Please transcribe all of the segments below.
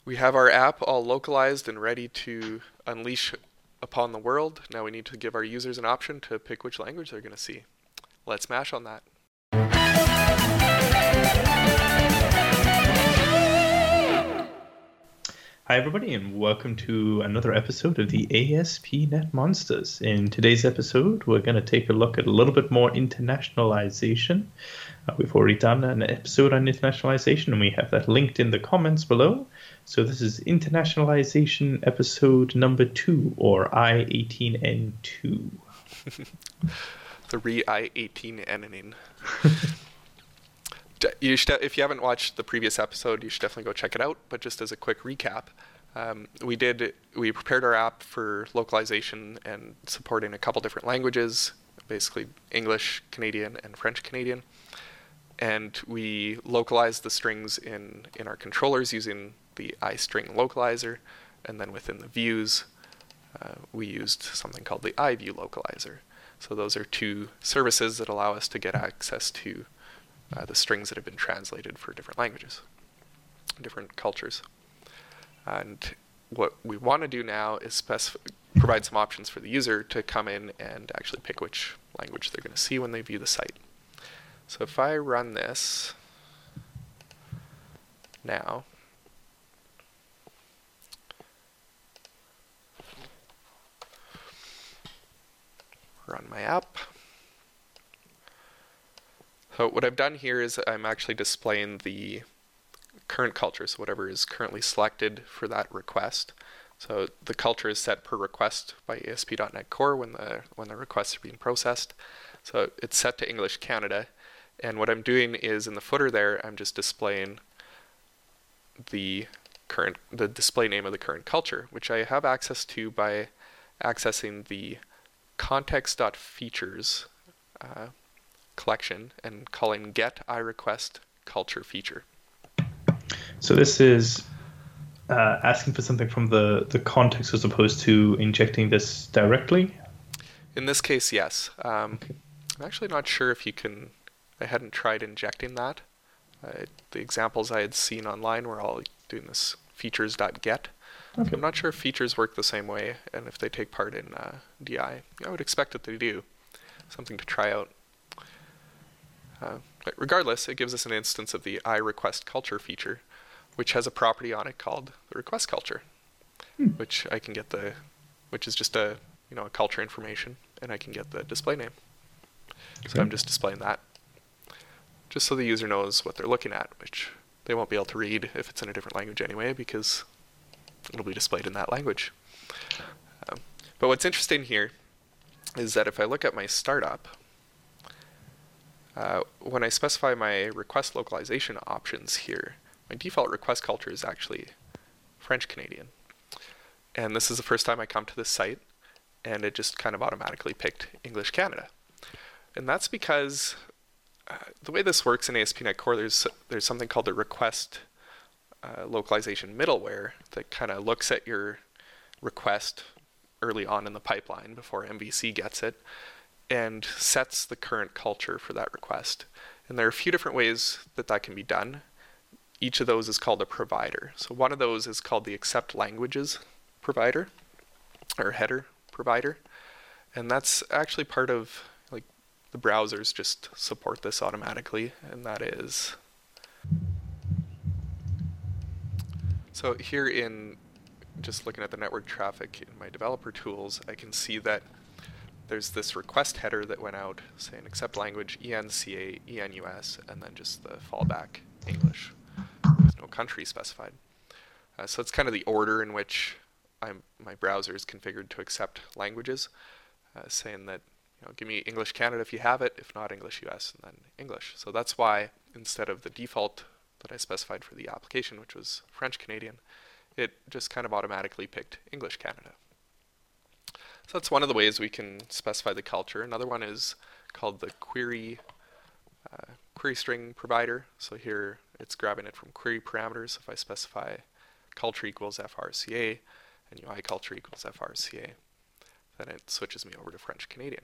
We have our app all localized and ready to unleash upon the world. Now we need to give our users an option to pick which language they're going to see. Let's mash on that. Hi, everybody, and welcome to another episode of the ASP.NET Monsters. In today's episode, we're going to take a look at a little bit more internationalization. We've already done an episode on internationalization, and we have that linked in the comments below. So this is internationalization episode number 2, or I18N2. The re-I18N-ing. If you haven't watched the previous episode, you should definitely go check it out. But just as a quick recap, we prepared our app for localization and supporting a couple different languages, basically English Canadian and French Canadian. And we localized the strings in our controllers using the iString localizer. And then within the views, we used something called the iView localizer. So those are two services that allow us to get access to the strings that have been translated for different languages, different cultures. And what we want to do now is provide some options for the user to come in and actually pick which language they're going to see when they view the site. So if I run this now, run my app. So what I've done here is I'm actually displaying the current culture, so whatever is currently selected for that request. So the culture is set per request by ASP.NET Core when the requests are being processed. So it's set to English Canada, and what I'm doing is in the footer there, I'm just displaying the display name of the current culture, which I have access to by accessing the context.features collection and calling get iRequest culture feature. So this is asking for something from the context as opposed to injecting this directly? In this case, yes. I'm actually not sure if you can. I hadn't tried injecting that. The examples I had seen online were all doing this features.get. Okay. I'm not sure if features work the same way and if they take part in DI. I would expect that they do. Something to try out. But regardless, it gives us an instance of the iRequest culture feature, which has a property on it called the request culture, which I can get which is just a culture information, and I can get the display name. Okay. So I'm just displaying that, just so the user knows what they're looking at, which they won't be able to read if it's in a different language anyway, because it'll be displayed in that language. But what's interesting here is that if I look at my startup, when I specify my request localization options here, my default request culture is actually French Canadian. And this is the first time I come to this site, and it just kind of automatically picked English Canada. And that's because the way this works in ASP.NET Core, there's something called the request localization middleware that kind of looks at your request early on in the pipeline before MVC gets it, and sets the current culture for that request. And there are a few different ways that can be done. Each of those is called a provider. So one of those is called the accept languages provider, or header provider. And that's actually part of, the browsers just support this automatically, and that is. So here in, just looking at the network traffic in my developer tools, I can see that there's this request header that went out saying accept language ENCA, ENUS, and then just the fallback English with no country specified. So it's kind of the order in which my browser is configured to accept languages, saying that give me English Canada if you have it, if not English US, and then English. So that's why instead of the default that I specified for the application, which was French Canadian, it just kind of automatically picked English Canada. So that's one of the ways we can specify the culture. Another one is called the query string provider. So here it's grabbing it from query parameters. If I specify culture equals FRCA and UI culture equals FRCA, then it switches me over to French Canadian.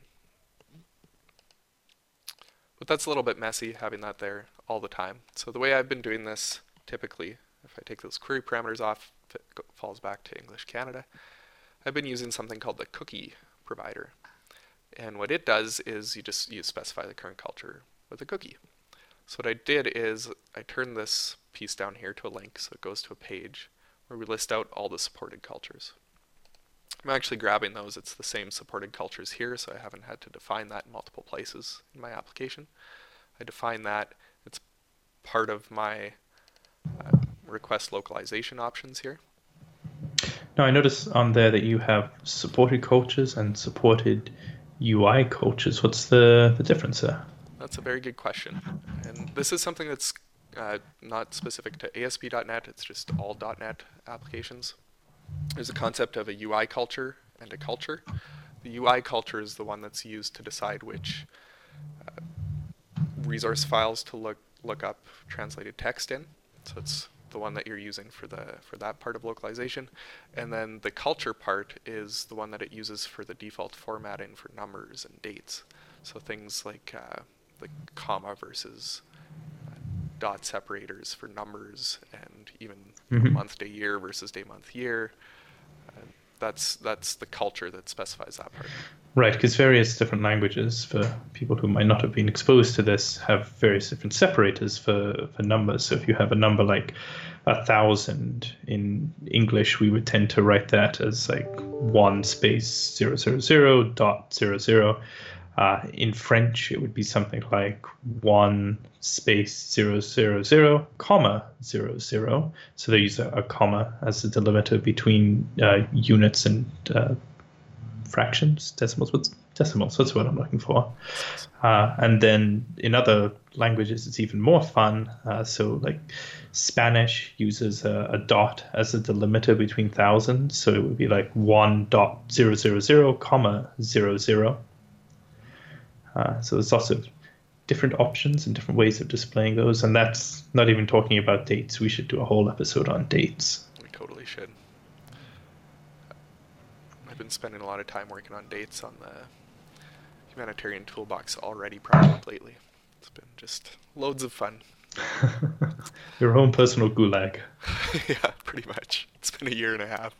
But that's a little bit messy having that there all the time. So the way I've been doing this typically If I take those query parameters off, it falls back to English Canada. I've been using something called the cookie provider. And what it does is you specify the current culture with a cookie. So what I did is I turned this piece down here to a link, so it goes to a page where we list out all the supported cultures. I'm actually grabbing those. It's the same supported cultures here, so I haven't had to define that in multiple places in my application. I define that. It's part of my request localization options here. Now, I notice on there that you have supported cultures and supported UI cultures. What's the difference there? That's a very good question. And this is something that's not specific to ASP.NET. It's just all .NET applications. There's a concept of a UI culture and a culture. The UI culture is the one that's used to decide which resource files to look up translated text in. So it's the one that you're using for that part of localization. And then the culture part is the one that it uses for the default formatting for numbers and dates. So things like the comma versus dot separators for numbers, and even month, day, year versus day, month, year. That's the culture that specifies that part. Right, because various different languages, for people who might not have been exposed to this, have various different separators for numbers. So if you have a number like 1,000 in English, we would tend to write that as like 1 space 000 dot 00. In French, it would be something like 1 space 000 comma 00. So they use a comma as a delimiter between units and fractions, decimals. Decimals, that's what I'm looking for. And then in other languages, it's even more fun. So like Spanish uses a dot as a delimiter between thousands. So it would be like 1.000 comma 00. So there's lots of different options and different ways of displaying those. And that's not even talking about dates. We should do a whole episode on dates. We totally should. I've been spending a lot of time working on dates on the Humanitarian Toolbox already project lately. It's been just loads of fun. Your own personal gulag. Yeah, pretty much. It's been a year and a half.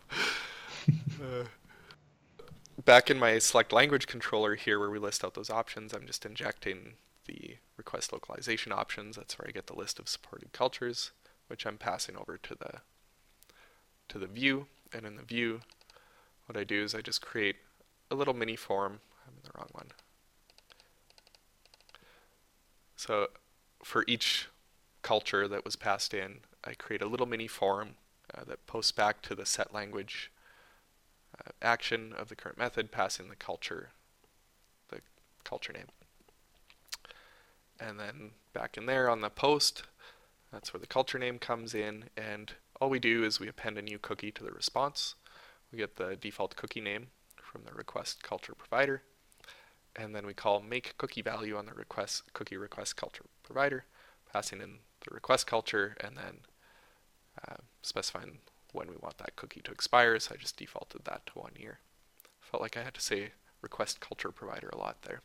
Back in my select language controller here where we list out those options, I'm just injecting the request localization options. That's where I get the list of supported cultures, which I'm passing over to the view. And in the view, what I do is I just create a little mini form. I'm in the wrong one. So for each culture that was passed in, I create a little mini form that posts back to the set language action of the current method, passing the culture name. And then back in there on the post, that's where the culture name comes in, and all we do is we append a new cookie to the response. We get the default cookie name from the request culture provider, and then we call make cookie value on the cookie request culture provider, passing in the request culture, and then specifying when we want that cookie to expire. So I just defaulted that to 1 year. Felt like I had to say request culture provider a lot there.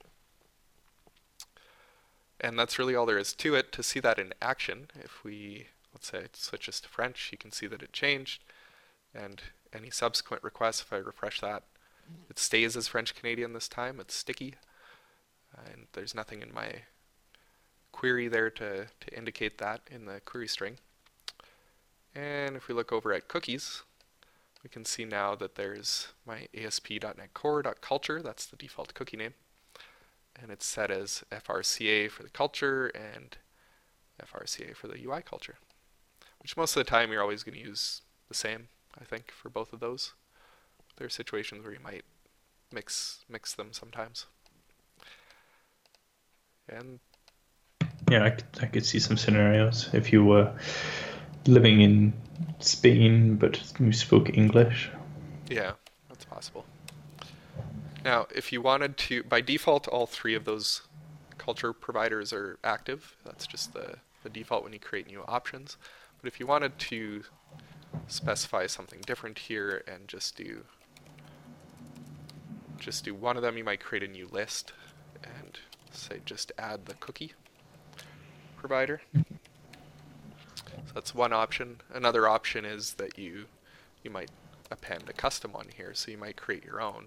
And that's really all there is to it. To see that in action, if we, let's say it switches to French, you can see that it changed. And any subsequent requests, if I refresh that, it stays as French Canadian this time. It's sticky. And there's nothing in my query there to indicate that in the query string. And if we look over at cookies, we can see now that there's my ASP.NET Core.culture. That's the default cookie name. And it's set as FRCA for the culture and FRCA for the UI culture, which most of the time you're always going to use the same, I think, for both of those. There are situations where you might mix them sometimes. And yeah, I could see some scenarios if you were living in Spain but you spoke English. Yeah, that's possible. Now, if you wanted to, by default, all three of those culture providers are active. That's just the default when you create new options. But if you wanted to specify something different here and just do one of them, you might create a new list and say just add the cookie provider. So that's one option. Another option is that you might append a custom one here. So you might create your own,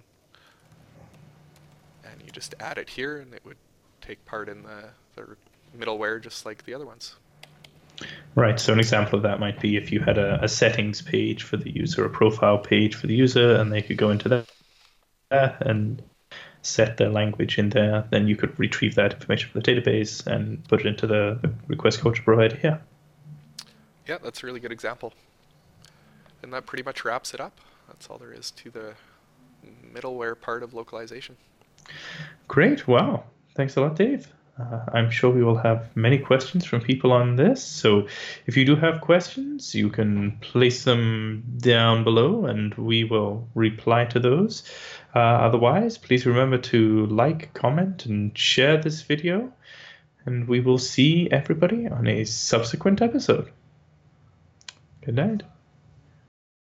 and you just add it here, and it would take part in the middleware just like the other ones. Right, so an example of that might be if you had a settings page for the user, a profile page for the user, and they could go into that and set their language in there, then you could retrieve that information from the database and put it into the request culture provider here. Yeah, that's a really good example. And that pretty much wraps it up. That's all there is to the middleware part of localization. Great, wow. Thanks a lot, Dave. I'm sure we will have many questions from people on this. So if you do have questions, you can place them down below and we will reply to those. Otherwise, please remember to like, comment, and share this video. And we will see everybody on a subsequent episode. Good night.